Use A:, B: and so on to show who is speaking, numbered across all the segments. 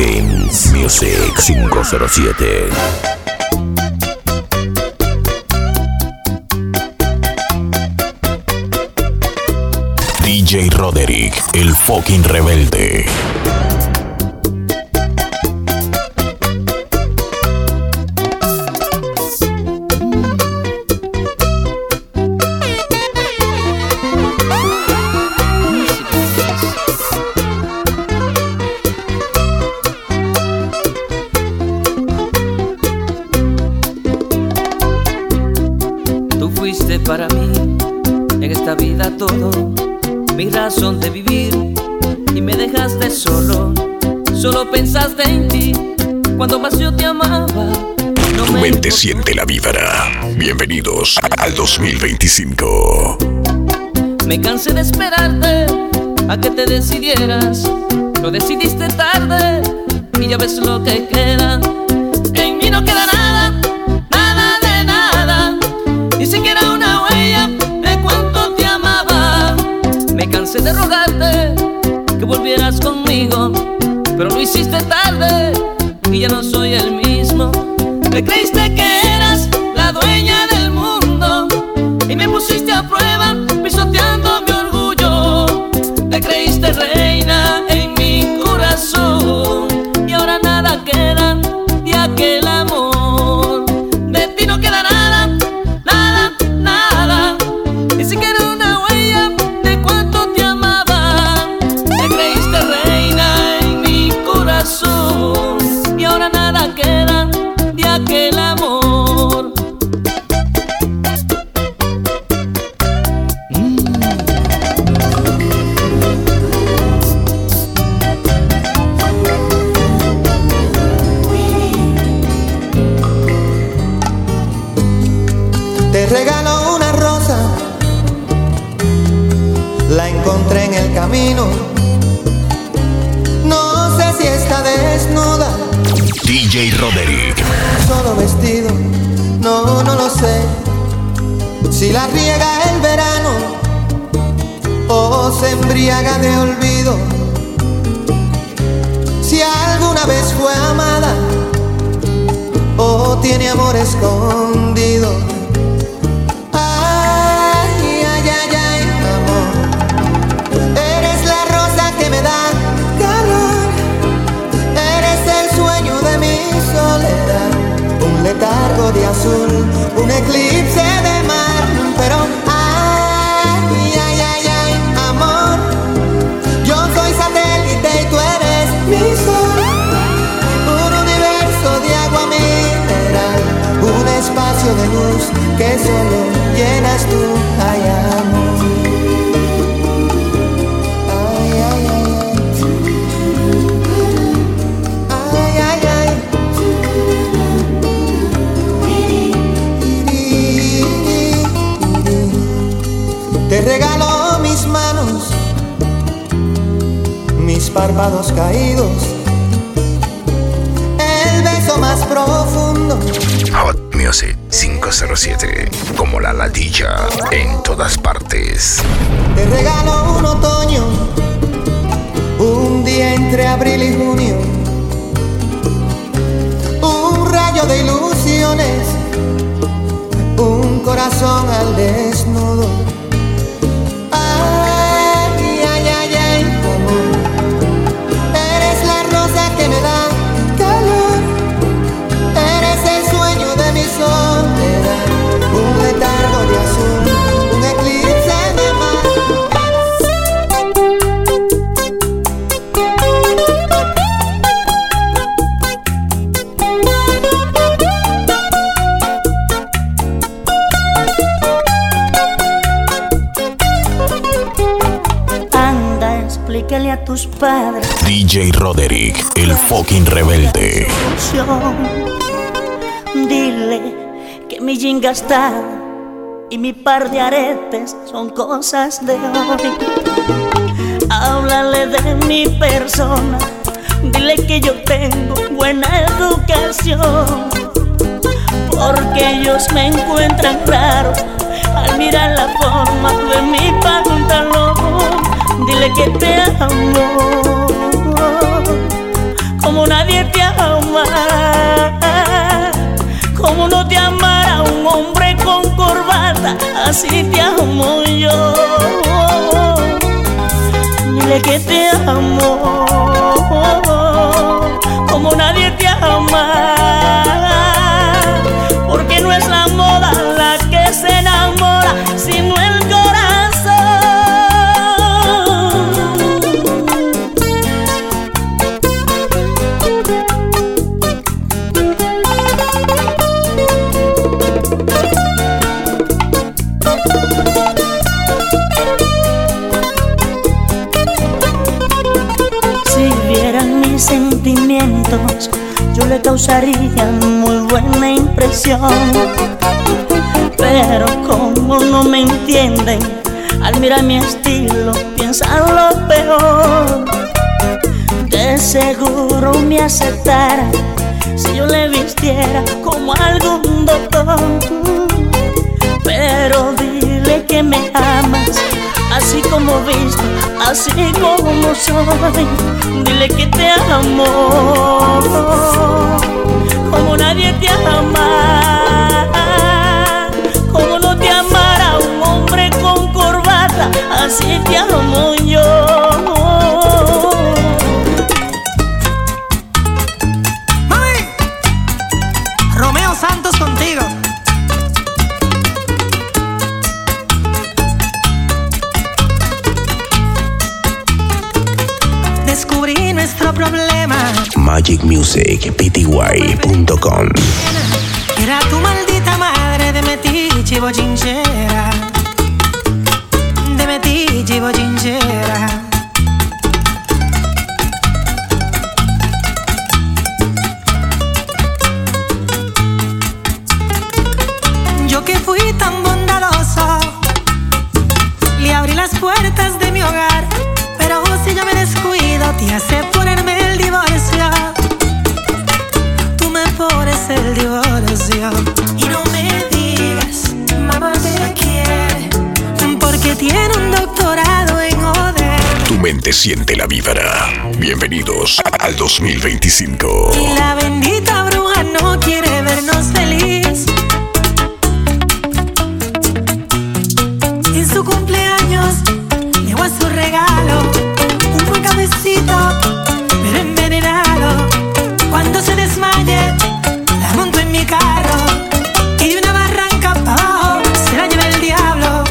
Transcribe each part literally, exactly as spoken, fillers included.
A: Games Music cinco cero siete. D J Roderick, el fucking rebelde.
B: Para mí, en esta vida todo, mi razón de vivir, y me dejaste solo, solo pensaste en ti, cuando más yo te amaba. No
A: Tu mente siente la vibra. Bienvenidos al dos mil veinticinco.
B: Me cansé de esperarte a que te decidieras, lo decidiste tarde, y ya ves lo que queda. En mí no queda nada, nada de nada, ni siquiera una huella de cuánto te amaba. Me cansé de rogarte que volvieras conmigo, pero lo hiciste tarde y ya no soy el mismo. Te creíste que eras la dueña del mundo y me pusiste a prueba pisoteando mi orgullo. Te creíste reina en mi corazón y ahora nada queda de aquel amor. De ti no queda nada, nada, nada, ni siquiera una huella de cuánto te amaba. Te creíste reina en mi corazón y ahora nada queda de aquel amor. mm.
C: Te regalo una rosa, la encontré en el camino. No sé si está desnuda,
A: D J Roderick.
C: solo vestido, no, no lo sé. Si la riega el verano o se embriaga de olvido. Si alguna vez fue amada o tiene amor escondido. Ay, ay, ay, ay, amor, eres la rosa que me da calor. Eres el sueño de mi soledad, un letargo de azul, un eclipse de mar. Pero ay, ay, ay, ay, amor, yo soy satélite y tú eres mi sol. Un universo de agua mineral, un espacio de luz que solo llenas tú. Ay, amor, ay, ay, ay, ay, ay, ay. Te regalo mis manos, mis párpados caídos, el beso más profundo.
A: Hot Music cinco cero siete. Como la latilla en todas partes.
C: Te regalo un otoño, un día entre abril y junio, un rayo de ilusiones, un corazón al desnudo. Ay, ay, ay, ay, amor, eres la rosa que me da calor. Eres el sueño de mi soledad, un letargo de azul, un eclipse de mar.
D: Anda, explícale a tus padres.
A: D J Roderick, el fucking rebelde.
D: Dile que mi jean gastado y mi par de aretes son cosas de hoy. Háblale de mi persona, dile que yo tengo buena educación, porque ellos me encuentran raro al mirar la forma de mi pantalón. Dile que te amo como una así te amo yo. Dile que te amo como nadie te ama, porque no es la moda la que se enamora, sino el sentimientos, yo le causaría muy buena impresión. Pero como no me entienden, al mirar mi estilo piensan lo peor. De seguro me aceptara si yo le vistiera como algún doctor. Pero dile que me amas, así como visto, así como soy. Dile que te amo como nadie te ama, como no te amara un hombre con corbata, así te amo yo.
E: Mami, Romeo Santos contigo. Descubrí nuestro problema.
A: Magic Music P T Y punto com.
E: Era tu maldita madre de metiche y bochinchera, de metiche y bochinchera. Yo que fui tan bondadoso, le abrí las puertas de mi hogar, pero si yo me descuido te hace ponerme el divorcio. Tú me pones el divorcio y no me digas, mamá te quiere, porque tiene un doctorado en joder.
A: Tu mente siente la vibra. Bienvenidos al dos mil veinticinco.
E: Y la bendita bruja no quiere vernos feliz. En su cumpleaños llegó a su regalo un buen cabecito, pero envenenado. Cuando se desmaye, la monto en mi carro y de una barranca para abajo se la lleva el diablo.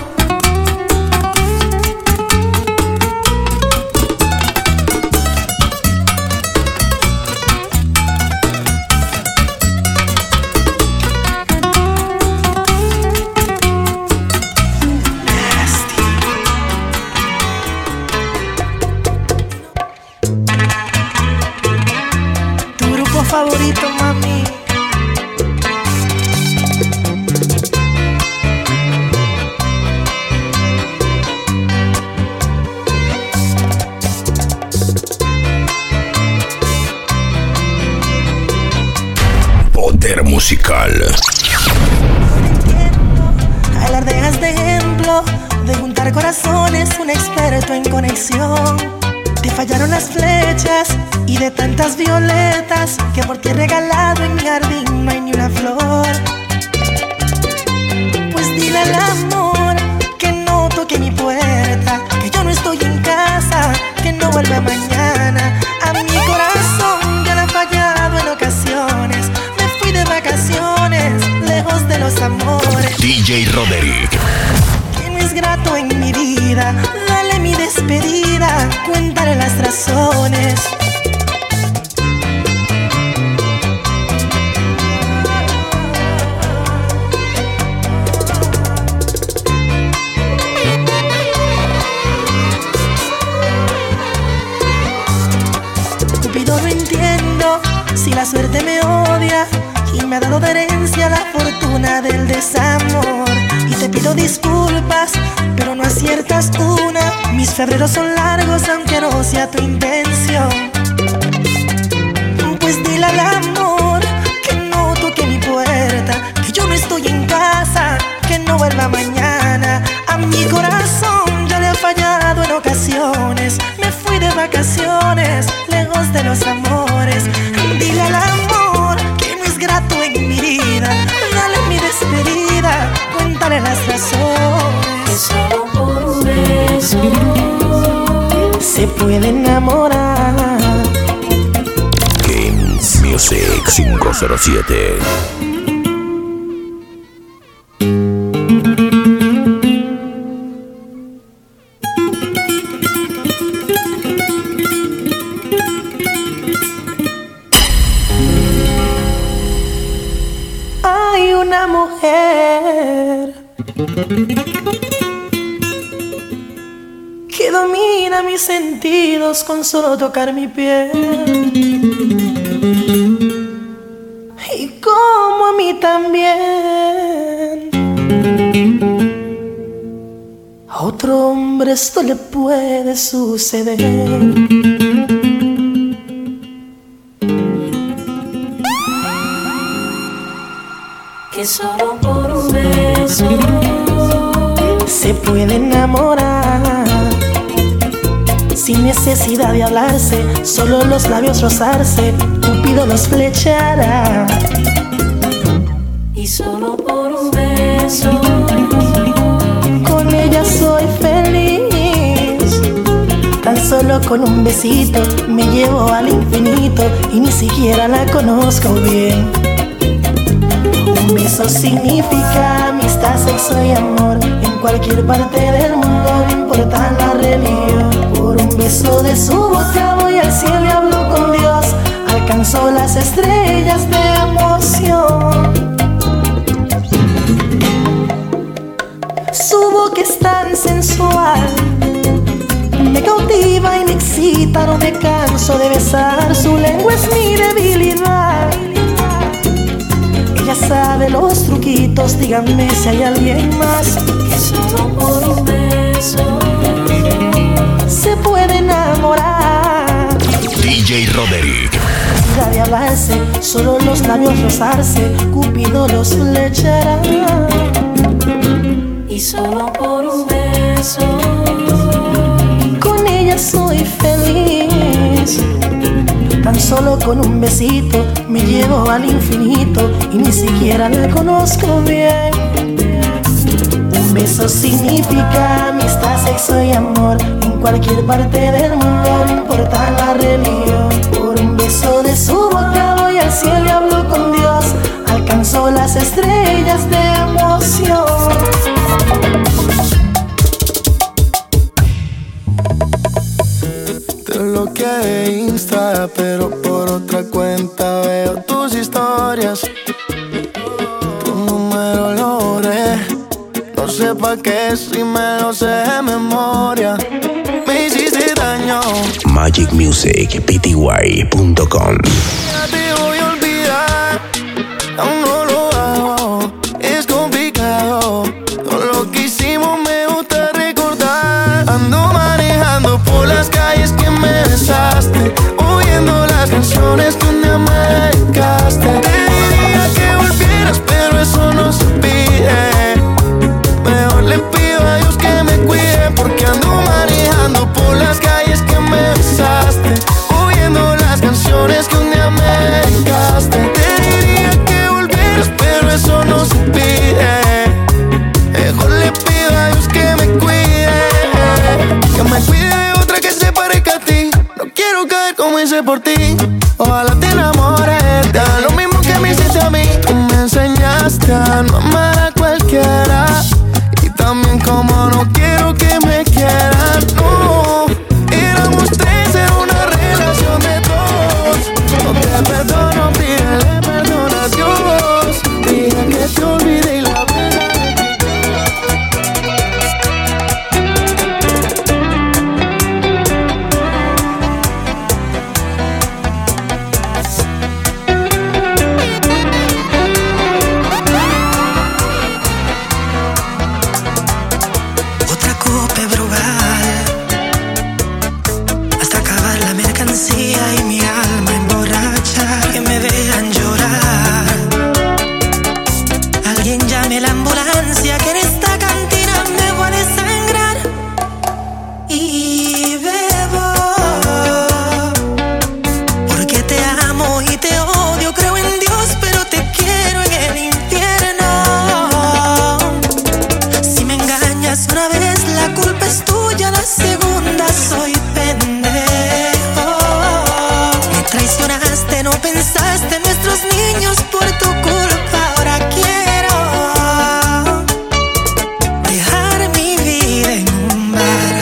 E: Tu grupo favorito, mami.
A: Poder musical.
E: Alardeas de ejemplo, de juntar corazones, un experto en conexión. Te fallaron las flechas y de tantas violetas que por ti he regalado en mi jardín no hay ni una flor. Pues dile al amor que no toque mi puerta, que yo no estoy en casa, que no vuelva mañana. A mi corazón ya le he fallado en ocasiones. Me fui de vacaciones, lejos de los amores.
A: D J Roderick.
E: Que no es grato en mi vida, dale mi despedida, cuéntale las razones. Cupido, no entiendo si la suerte me odia y me ha dado de herencia la fortuna del desamor. Y te pido disculpas, pero no aciertas una. Mis febreros son largos aunque no sea tu intención. Pues dile al amor que no toque mi puerta, que yo no estoy en casa, que no vuelva mañana. A mi corazón ya le he fallado en ocasiones. Me fui de vacaciones, lejos de los amores. Dile al amor que no es grato en mi vida, dale mi despedida, cuéntale las razones.
D: que solo por un beso
C: se puede enamorar.
A: Games Music cinco cero siete.
C: Hay una mujer que domina mis sentidos con solo tocar mi piel, y como a mí también. A otro hombre esto le puede suceder.
D: que solo por un beso
C: se puede enamorar. Sin necesidad de hablarse, solo los labios rozarse, Cupido los flechará.
D: y solo por un beso
C: Con ella soy feliz. Tan solo con un besito me llevo al infinito y ni siquiera la conozco bien. Un beso significa amistad, sexo y amor. En cualquier parte del mundo, no importa la religión. Por un beso de su boca voy al cielo y hablo con Dios. Alcanzó las estrellas de emoción. Su boca es tan sensual, me cautiva y me excita, no me canso de besar. Su lengua es mi debilidad. Ella sabe los truquitos, díganme si hay alguien más.
D: que solo por un beso
C: Se puede enamorar.
A: D J Roderick.
C: Necesidad de hablarse, solo los labios rozarse, Cupido los flechará.
D: y solo por un beso
C: Con ella soy feliz. Tan solo con un besito me llevo al infinito y ni siquiera la conozco bien. Un beso significa amistad, sexo y amor. En cualquier parte del mundo, no importa la religión. Por un beso de su boca voy al cielo y hablo con Dios. Alcanzó las estrellas de emoción.
F: Te bloqueé de Insta, pero por otra cuenta veo tus historias. Tu número lo borré, no sé pa' qué si me lo sé de memoria. Me hiciste daño,
A: Magic Music P T Y punto com.
F: ya te voy a olvidar, aún no lo hago, es complicado. Todo lo que hicimos me gusta recordar. Ando manejando por las calles que me besaste, oyendo las canciones que un día me dedicaste. Te diría que volvieras, pero eso no se pide. Mejor le pido a Dios que me cuide, porque ando manejando por las calles que me besaste, oyendo las canciones que un día me dedicaste. Te diría que volvieras, pero eso no se pide. Mejor le pido a Dios que me cuide, que me cuide de otra que se parezca a ti. No quiero caer como hice por ti. Ojalá
E: dispensaste nuestros niños por tu culpa. Ahora quiero dejar mi vida en un bar.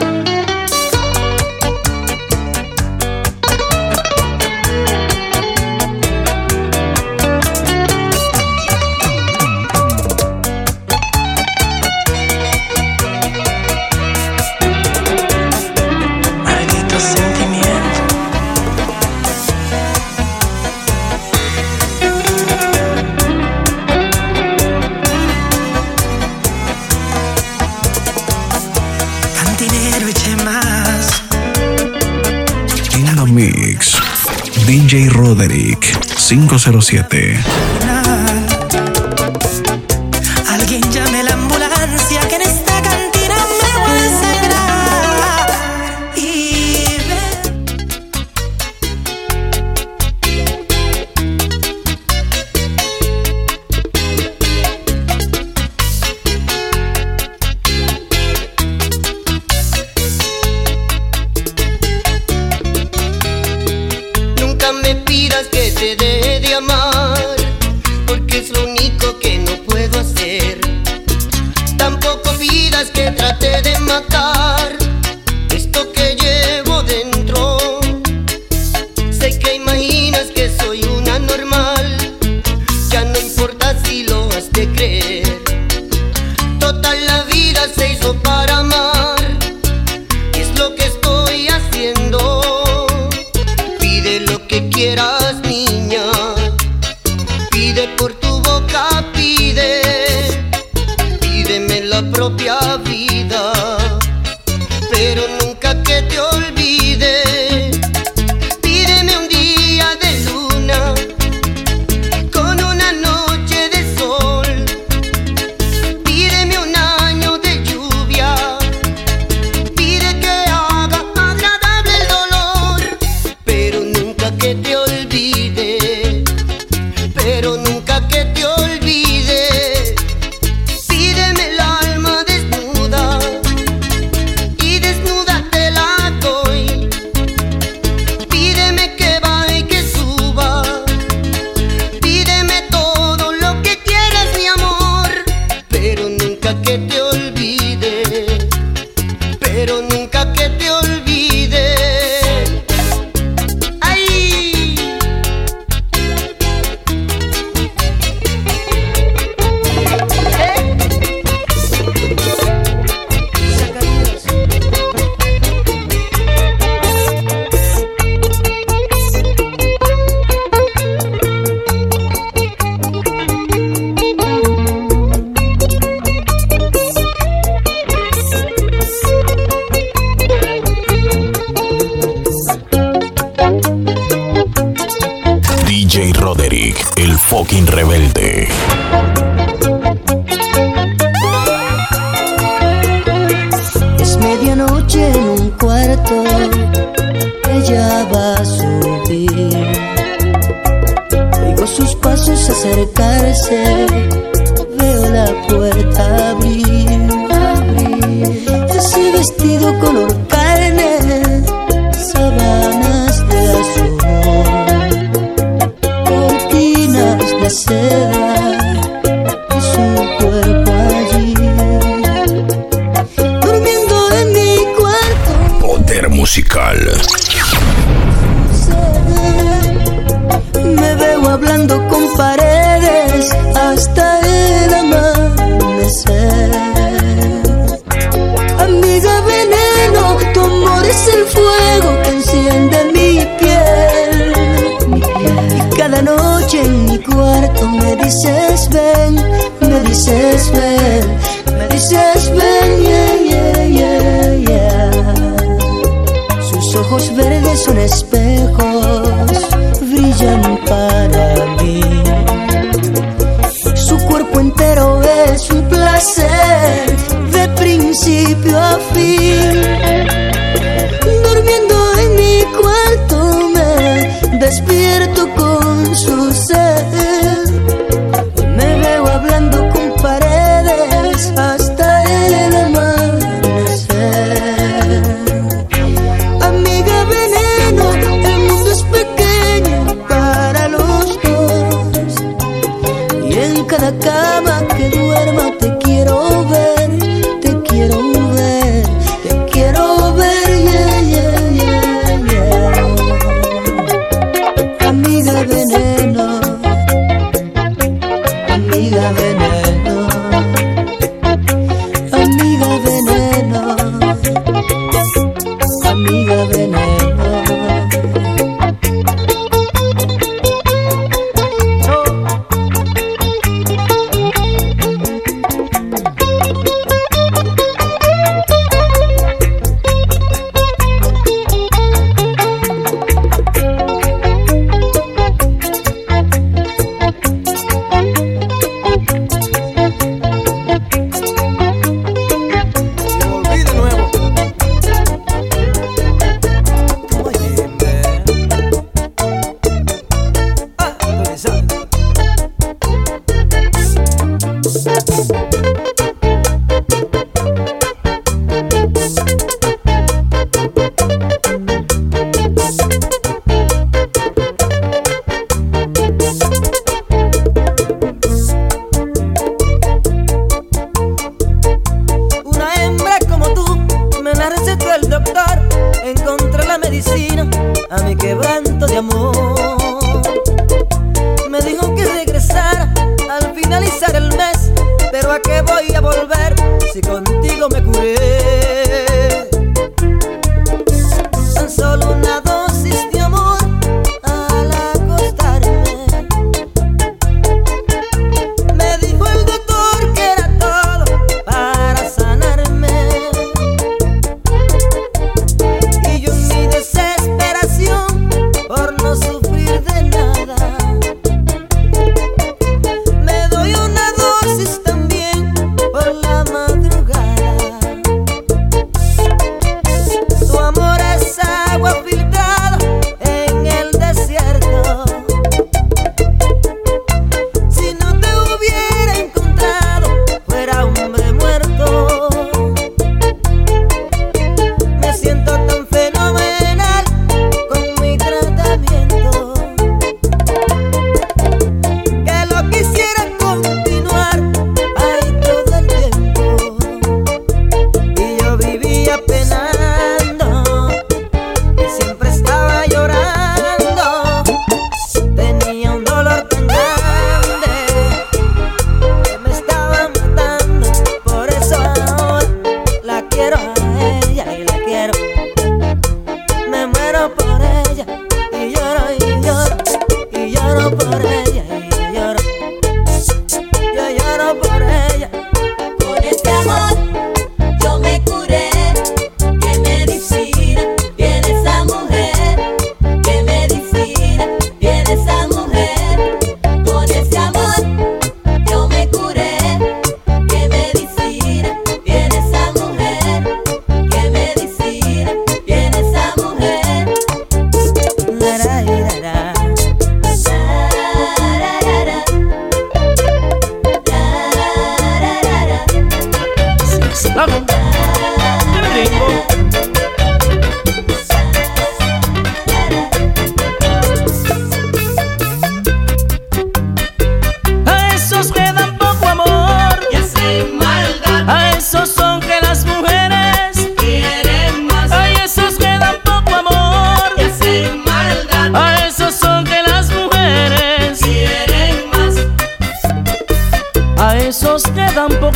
E: Maldito sentimiento. Cantinero eche más.
G: In the mix, D J Roderick cinco cero siete.
E: Alguien llame la ambulancia que en esta cantina me voy a sangrar. Y ve.
H: Nunca me pidas que te deje de amar, porque es lo único que no puedo hacer. Tampoco pidas que trate de matar esto que llevo dentro. Sé que imaginas que soy una normal, ya no importa si lo has de creer. Total, la vida se hizo para amar, y es lo que estoy haciendo. Pide lo que quieras, niña, pide por tu boca, pide, pídeme la propia vida, pero nunca que te olvide. Pídeme un día de luna con una noche de sol, pídeme un año de lluvia, pide que haga agradable el dolor, pero nunca que te olvide, pero nunca que te olvide. Pídeme el alma desnuda y desnuda te la doy. Pídeme que baje y que suba, pídeme todo lo que quieras, mi amor, pero nunca que te olvide, pero nunca que te olvide. Ay.
G: D J Roderick, el fucking rebelde.
C: Es medianoche en un cuarto, ella va a subir. Oigo sus pasos acercarse, veo la puerta abrir, abrir. Ese vestido color carne, sábanas de azul, cortinas de seda y su cuerpo allí. Durmiendo en mi cuarto,
A: Poder musical.
C: me veo hablando con paredes hasta el amanecer. Amiga veneno, tu amor es el fuego que enciende mi piel, mi piel. Y cada noche en mi cuarto me dices ven, me dices ven, me dices ven, yeah, yeah, yeah, yeah. Sus ojos verdes son espejos, brillan para mí. Su cuerpo entero es un placer, de principio a fin. Durmiendo en mi cuarto me despierto con su ser. Me veo hablando con paredes hasta el amanecer. Amiga veneno, el mundo es pequeño para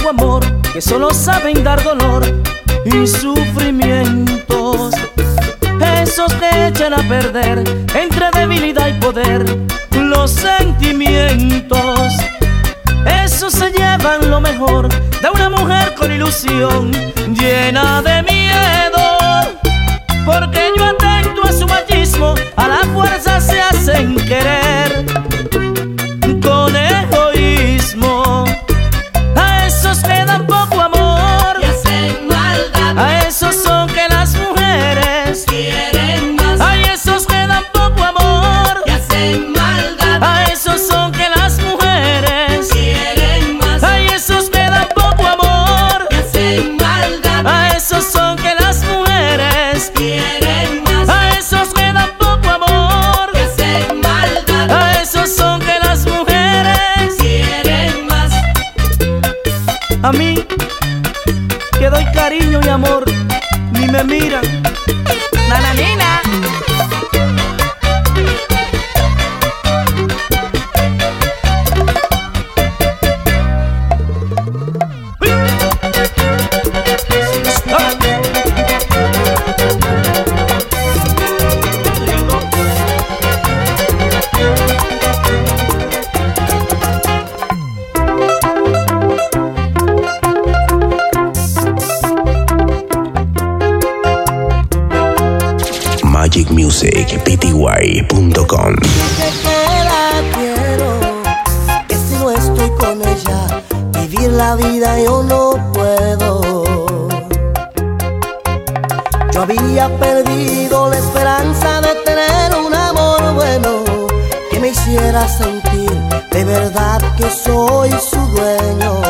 B: poco amor, que solo saben dar dolor y sufrimientos. Esos que echan a perder entre debilidad y poder los sentimientos. Esos se llevan lo mejor de una mujer con ilusión llena de miedo, porque yo atento a su machismo, a la fuerza se hacen querer con egoísmo. A esos que dan poco amor y hacen maldad, a esos son que las mujeres quieren más. A esos que dan poco amor y hacen maldad, a esos son que las mujeres quieren más. A esos que dan poco amor y hacen maldad, a esos son que las mujeres quieren más. A esos que dan poco amor y hacen maldad, a esos son que las mujeres quieren más. A mí, que doy cariño y amor, ni me miran. Nananina.
G: magic music p t y punto com.
C: Dice que la quiero, que si no estoy con ella, vivir la vida yo no puedo. Yo había perdido la esperanza de tener un amor bueno que me hiciera sentir de verdad que soy su dueño.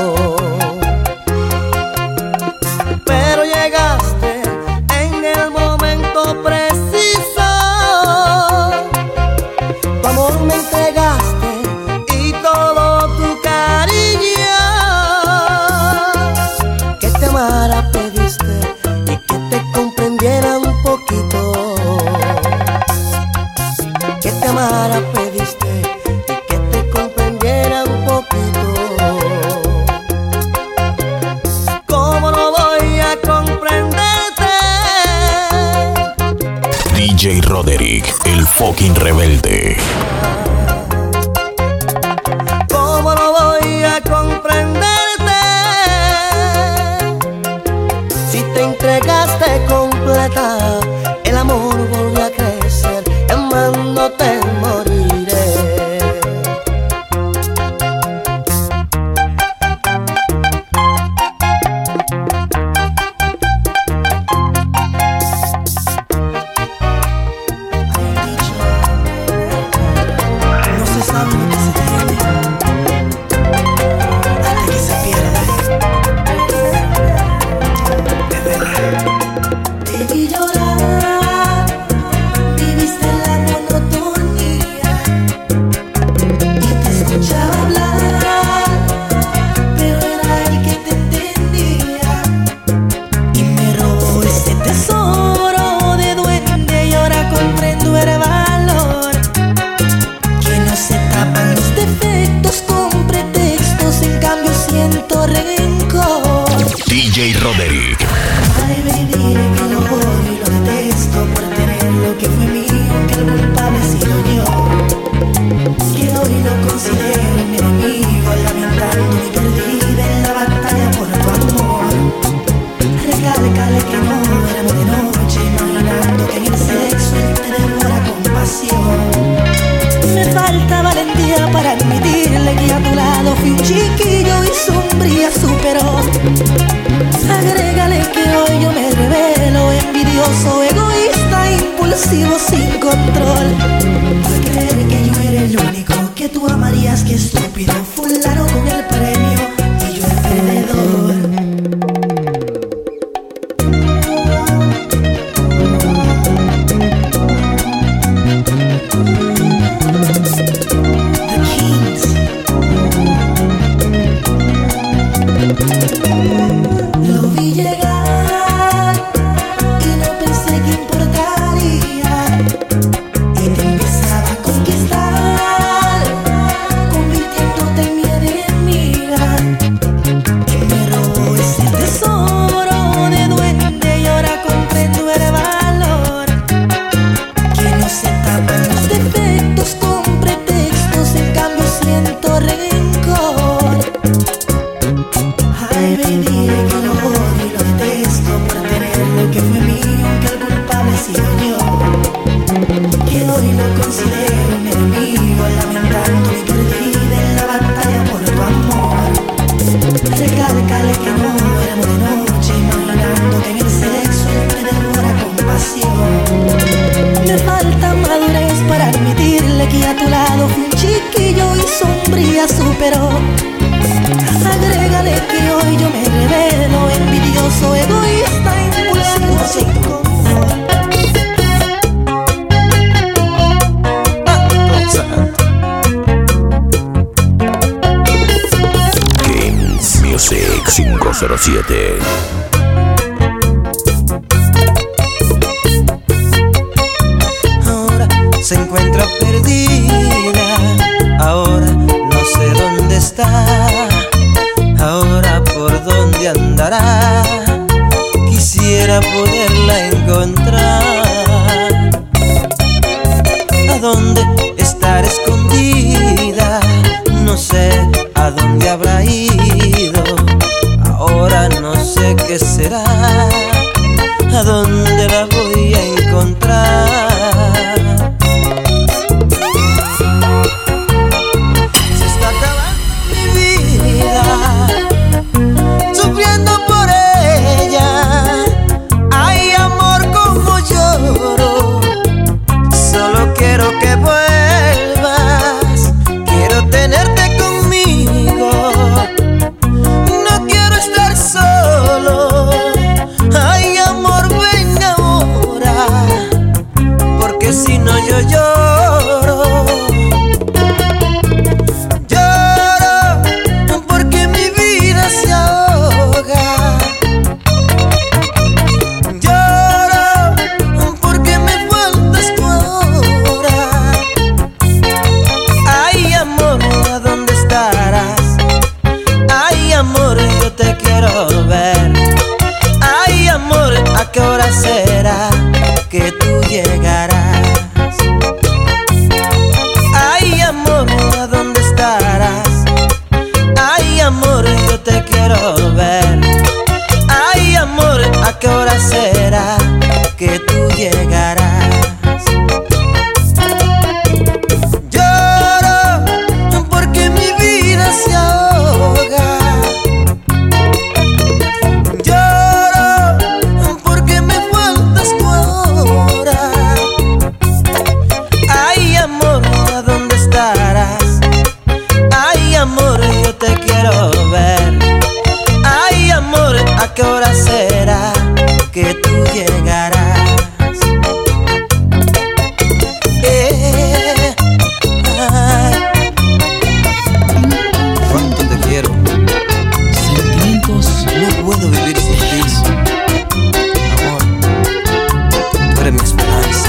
C: Pero llegaste en el momento preciso, tu amor me entregaste y todo tu cariño. Que te amara pediste y que te comprendiera un poquito. Que te amara pediste y que te comprendiera un poquito. ¿Cómo no voy a comprenderte?
G: D J Roderick, el fucking rebelde.
C: ¿Cómo no voy a comprenderte? Si te entregaste completa, el amor volvió a crecer, amándote moriré. No se sabe lo que se tiene hasta que se pierde. Te vi llorar, viviste la monotonía y te escuchaba hablar, pero era el que te entendía y me robó ese tesoro de duende y ahora comprendo el valor. Que no se tapan los defectos con pretextos, en cambio siento rencor.
G: D J Roderick.
C: Ay, baby, dile que lo odio y lo detesto por tener lo que fue mío, que el culpable he sido yo. Que hoy lo considero mi enemigo, lamentando mi perdida en la batalla por tu amor. Recálcale que no éramos de noche, imaginando que en el sexo él te devora con pasión. Me falta valentía para admitirle que a tu lado fui un chiquillo y sombría superó. Agrégale que hoy yo me revelo, envidioso, egoísta, impulsivo, sin control. Por creer que yo era el único que tú amarías, que estúpido, fulano con el premio y yo el perdedor. Lo vi llegar y no pensé que importaría, y te empezaba a conquistar, convirtiéndote en mi
I: chiquillo y sombría superó. Agrégale que hoy yo me revelo, envidioso, egoísta, impulsivo, sin confort.
G: Kings Music cinco cero siete.
C: Ahora se encuentra perdida, ahora no sé dónde está, ahora por dónde andará, quisiera poderla encontrar. ¿A dónde estará escondida? No sé a dónde habrá ido, ahora no sé qué será, a dónde la voy a encontrar. Se está acabando mi vida, sufriendo por ella. Ay, amor, como lloro, solo quiero que vuelvas, quiero tenerte conmigo, no quiero estar solo. Ay, amor, ven ahora, porque si no yo lloro. Lloro porque mi vida se ahoga. Lloro porque me faltas tú ahora. Ay, amor, ¿a dónde estarás? Ay, amor, yo te quiero ver. Ay, amor, ¿a qué hora será que tú llegarás? Ay, amor, ¿a dónde estarás? Ay, amor, yo te quiero ver. Ay, amor, ¿a qué hora será que tú llegarás? Lloro porque mi vida se ahoga. Lloro porque me faltas tú ahora. Ay, amor, ¿a dónde estarás? Ay, amor, yo te quiero ver. Ay, amor, ¿a qué hora será que tú llegarás? Eh, ay. ¿Cuánto te quiero?
B: Sentimientos.
C: No puedo vivir sin ti. Amor, tú eres mi esperanza.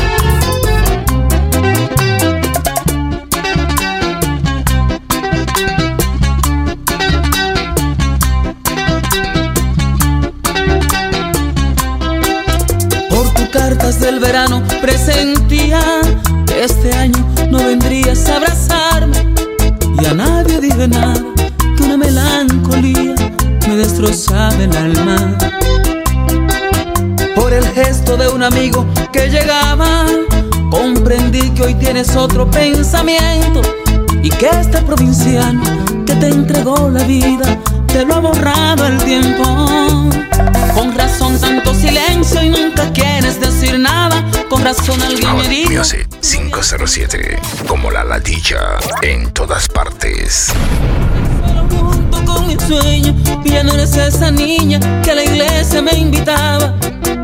B: Por tus cartas del verano presentía que este año no vendrías a abrazarme, y a nadie dije nada, que una melancolía me destrozaba el alma. Por el gesto de un amigo que llegaba, comprendí que hoy tienes otro pensamiento, y que este provinciano que te entregó la vida te lo ha borrado el tiempo. Con razón tanto silencio y nunca quieres decir nada. Con razón alguien me dijo
A: Music cinco cero siete, como la latilla en todas partes.
B: solo junto con mi sueño, y ya no eres esa niña que a la iglesia me invitaba.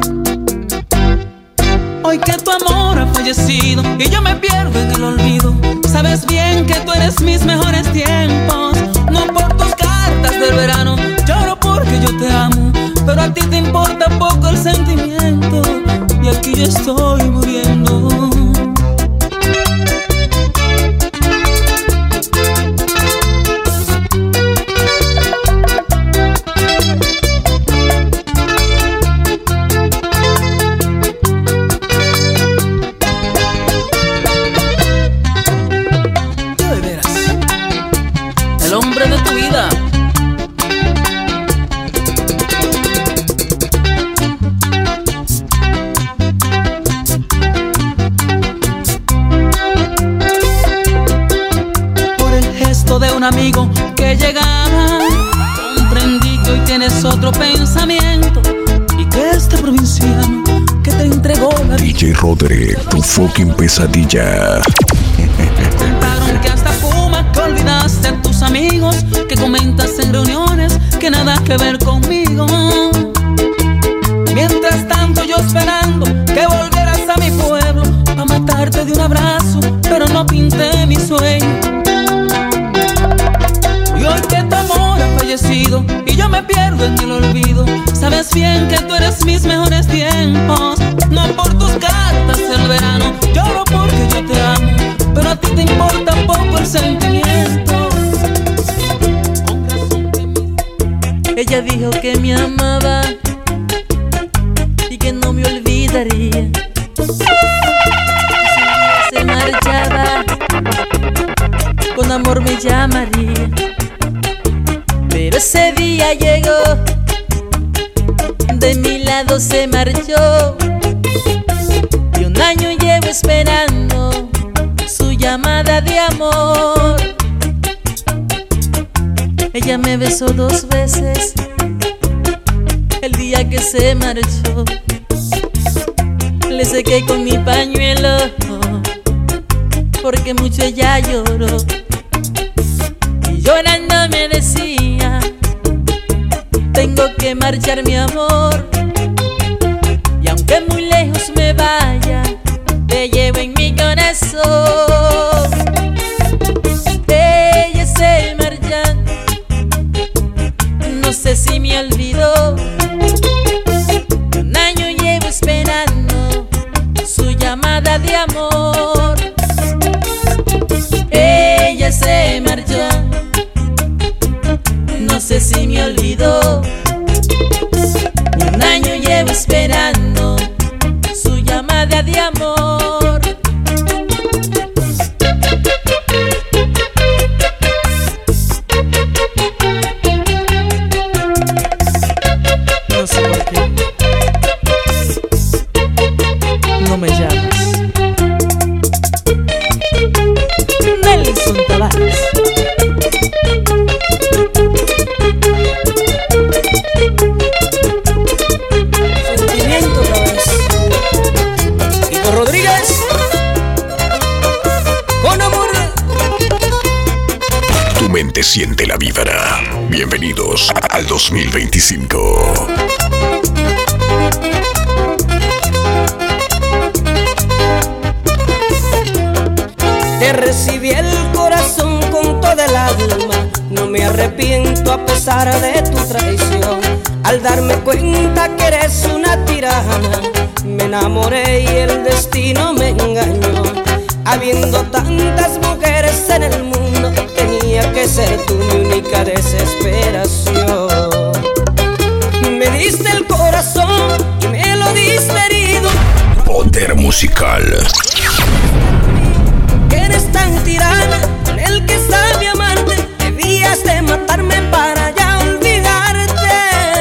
B: Hoy que tu amor ha fallecido y yo me pierdo en el olvido, sabes bien que tú eres mis mejores tiempos. No por tus cartas del verano, lloro porque yo te amo, pero a ti te importa poco el sentimiento, y aquí yo estoy muriendo. De veras, el hombre de tu vida. De un amigo que llegaba, comprendí que hoy tienes otro pensamiento, y que este provinciano que te entregó la vida
G: D J Roderick, tu fucking pesadilla.
B: contaron que hasta que nada que ver conmigo. Mientras tanto yo esperando que volvieras a mi pueblo a matarte de un abrazo, pero no pinté mi sueño. Y hoy que tu amor ha fallecido y yo me pierdo en el olvido, sabes bien que tú eres mis mejores tiempos. No por tus cartas el verano, lloro porque yo te amo, pero a ti te importa poco el sentimiento.
J: Ella dijo que me amaba y que no me olvidaría. Si se marchaba, con amor me llamaría. Pero ese día llegó, de mi lado se marchó. Y un año llevo esperando su llamada de amor. Ella me besó dos veces el día que se marchó. Le sequé con mi pañuelo porque mucho ella lloró. Y llorando me decía: tengo que marchar, mi amor, y aunque muy lejos me vaya, te llevo en mi corazón. Ella se marchando, no sé si me olvidó. Un año llevo esperando su llamada de amor. Ella se marchó, no sé si me olvidó. Un año llevo esperando su llamada de amor. No sé por qué no me llamas. Nelson Tavares.
K: Sentimiento otra vez. Tito Rodríguez, con amor.
A: Tu mente siente la vibra. Bienvenidos al dos mil veinticinco.
K: Te recibí el corazón con toda el alma. No me arrepiento a pesar de tu traición. Al darme cuenta que eres una tirana, me enamoré y el destino me engañó. Habiendo tantas mujeres en el mundo, tenía que ser tú mi única desesperación. Me diste el corazón y me lo diste herido.
A: Poder musical.
K: Eres tan tirana, con el que sabe amarte, debías de matarme para ya olvidarte.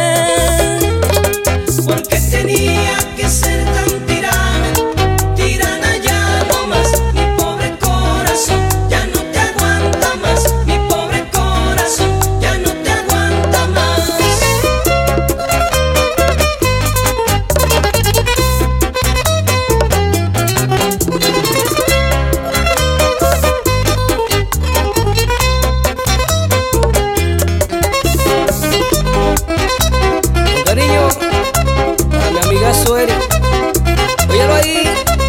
K: Porque tenía que ser tan tirana, tirana ya no más. Mi pobre corazón ya no te aguanta más. Mi pobre corazón ya no te aguanta más. Cariño, para mi amiga Sueri, óyalo ahí.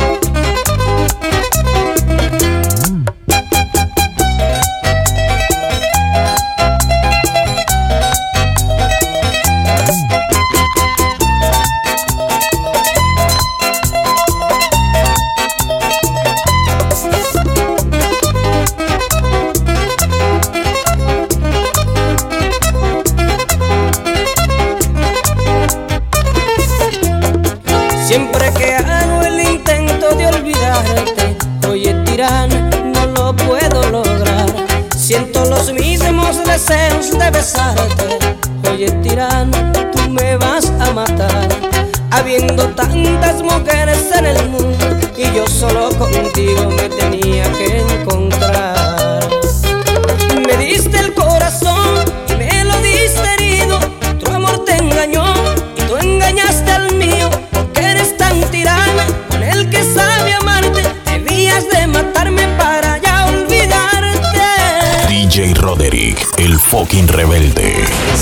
K: Siempre que hago el intento de olvidarte, oye tirana, no lo puedo lograr. Siento los mismos deseos de besarte. Oye tirana, tú me vas a matar. Habiendo tantas mujeres en el mundo y yo solo contigo me tenía que encontrar. Me diste el corazón y me lo diste herido. Tu amor te engañó y tú engañaste al mío. Tirana, con el que sabe amarte, debías de matarme para ya olvidarte.
G: D J Rodríguez. Roderick, el fucking rebelde.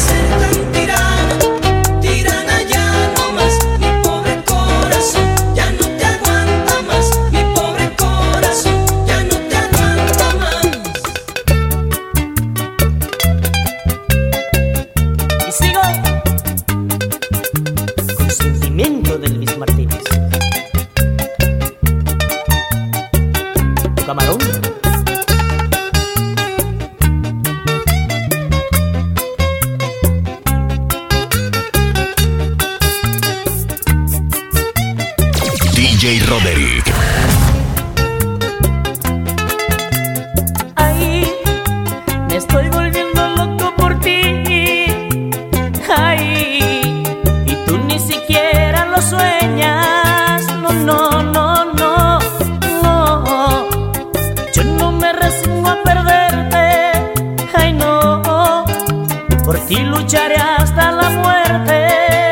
D: Camarón.
G: D J Roderick.
D: Ay, me estoy volviendo loco por ti. Ay, y tú ni siquiera lo sueñas. No, no, no, no, no. Yo no me resigno a perderte. Ay, no. Por ti lucharé hasta la muerte.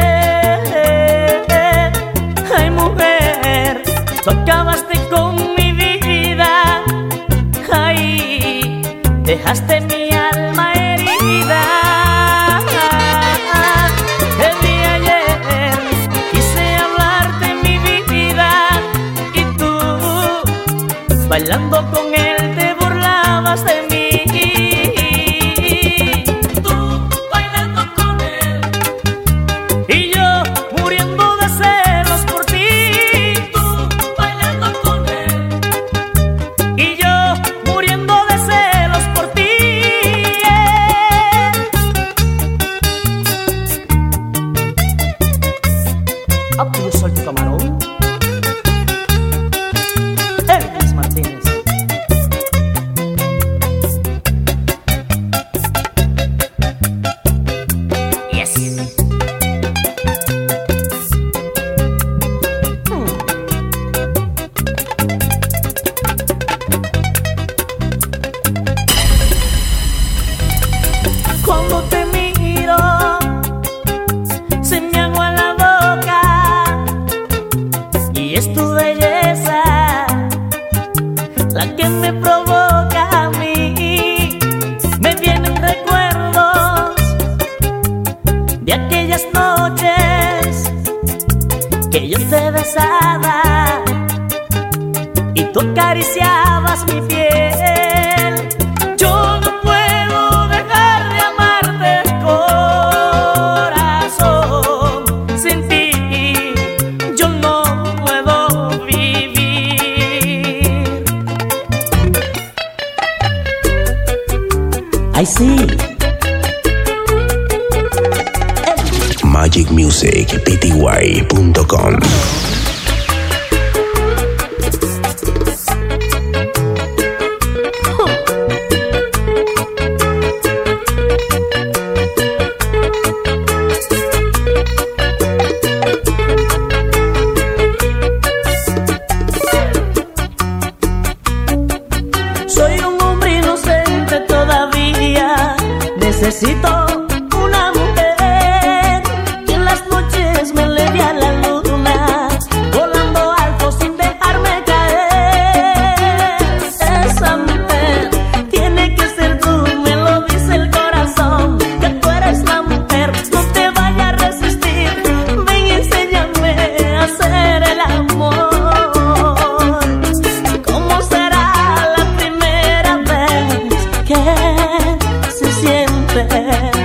D: Ay, mujer, tú acabaste con mi vida. Ay, dejaste mi alma herida. El día de ayer quise hablarte mi vida y tú, bailando con él, te burlabas de mí. Tú bailando con él y yo muriendo de celos por ti. Tú bailando con él y yo muriendo de celos por ti. Ah, tú soy tu camarón. Elvis Martínez. Yes. Hmm. Cuando te miro, se me agua la boca y es tu belleza la que me provoca a mí. Me vienen recuerdos de aquellas noches que yo te besaba y tú acariciabas mi piel. Yo no puedo dejar de amarte, corazón. Sin ti yo no puedo vivir.
I: Ay, sí.
G: Magic Music P T Y punto com.
D: Soy un hombre inocente todavía. Necesito una mujer que en las noches me leve a la luna, volando alto sin dejarme caer. Esa mujer tiene que ser tú, me lo dice el corazón, que tú eres la mujer. No te vayas a resistir, ven y enséñame a hacer el amor. ¿Cómo será la primera vez que se siente?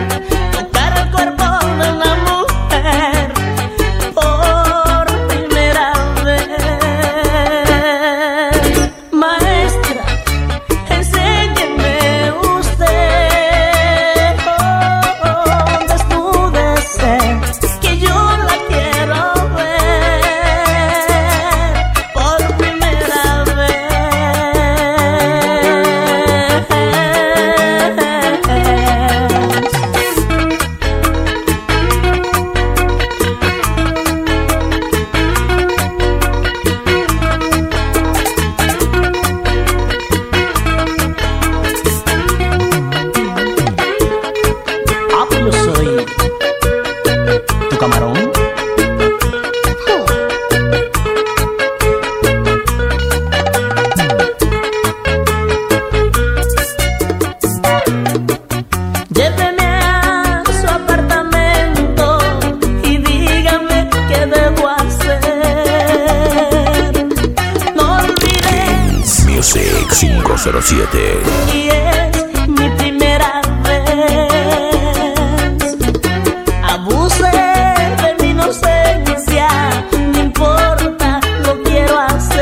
G: cero siete.
D: Y es mi primera vez. Abuse de mi inocencia, no importa, lo quiero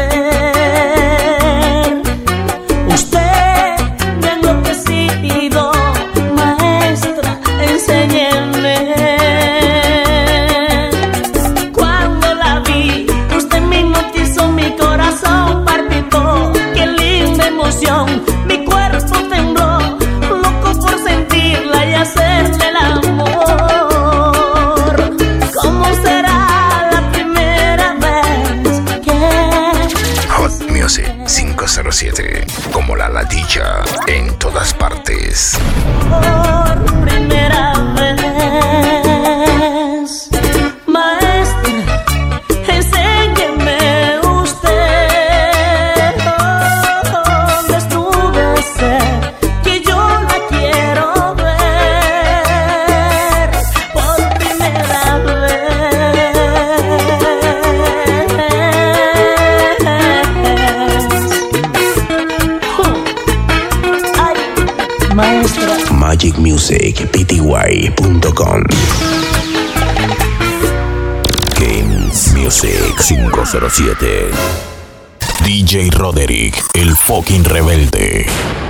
D: hacer. Usted me ha enloquecido, maestra, enséñeme. Cuando la vi, usted me hipnotizó, mi corazón palpitó. Qué linda emoción, mi cuerpo tembló, loco por sentirla y hacerle el amor. ¿Cómo será la primera vez que
A: Hot Music cinco cero siete, como la latilla en todas partes.
D: por primera vez? Maestra, enséñeme usted dónde estuve, sé que yo la quiero ver por primera vez. Ay, maestra.
G: Magic Music P T Y punto com. Games Music cinco cero siete. D J Roderick, el fucking rebelde.